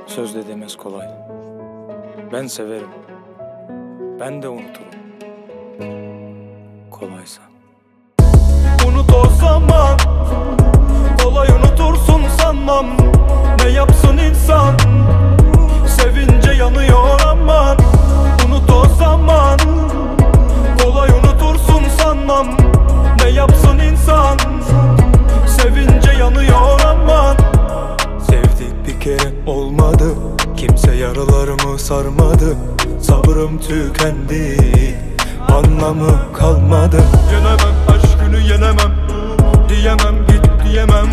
Sözle demez kolay. Ben severim. Ben de unuturum. Kolaysa. Unut o zaman, kolay unutursun sanmam. Ne yapsın insan, sevince yanıyor aman. Unut o zaman, kolay unutursun sanmam. Ne yapsın insan, sevince yanıyor aman. Sevdik bir kere olmadı, kimse yaralarımı sarmadı. Sabrım tükendi, anlamı kalmadı. Yenemem aşkını yenemem, diyemem git diyemem.